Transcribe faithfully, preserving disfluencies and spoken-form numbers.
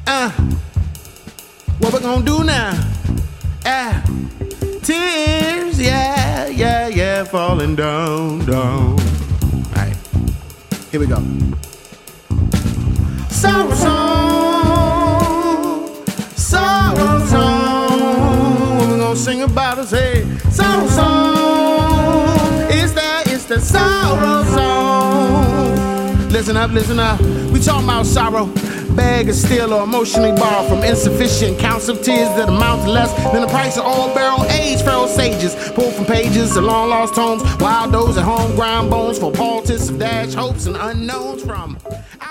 Uh, what we gonna do now? Ah, tears, yeah, yeah, yeah, falling down, down. All right, here we go. Sorrow song, sorrow song. What we gonna sing about us? Hey, sorrow song. It's that, it's the sorrow song. Listen up, listen up. We talking about sorrow. Bag of steel or emotionally borrowed from insufficient counts of tears that amount to less than the price of old barrel aged feral sages. Pulled from pages of long lost tomes, wild does at home, ground bones for politics of dash hopes and unknowns from